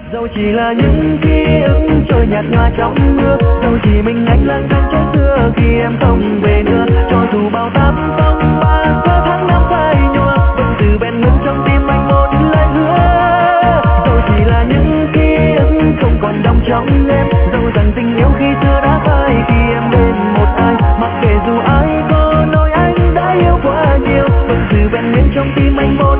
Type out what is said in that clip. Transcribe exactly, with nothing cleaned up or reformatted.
Dẫu chỉ là những ký ức trôi nhạt nhòa trong mưa, dẫu chỉ mình anh lang thang trái xưa khi em không về nữa, cho dù bao táp phong ba qua tháng năm phai nhòa, vẫn từ bên ngân trong tim anh một lời hứa. Dẫu chỉ là những ký ức không còn đong trong em, dẫu rằng tình yêu khi xưa đã phai khi em bên một ai, mặc kệ dù ai có nói anh đã yêu quá nhiều, vẫn từ bên ngân trong tim anh một